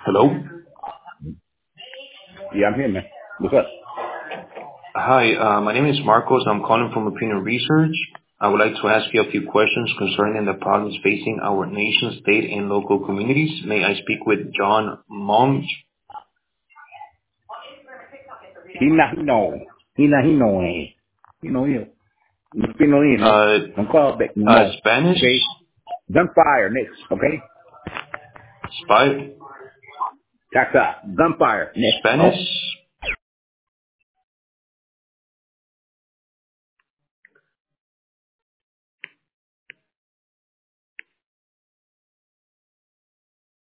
Hello. Yeah, I'm here, man. What's up? Hi, my name is Marcos. I'm calling from Opinion Research. I would like to ask you a few questions concerning the problems facing our nation, state, and local communities. May I speak with John Monge? He know, you. No, no. Uh, Don't call back no more. Spanish? Okay? Gunfire next, okay? Spy? That's Gunfire next. Spanish? Oh.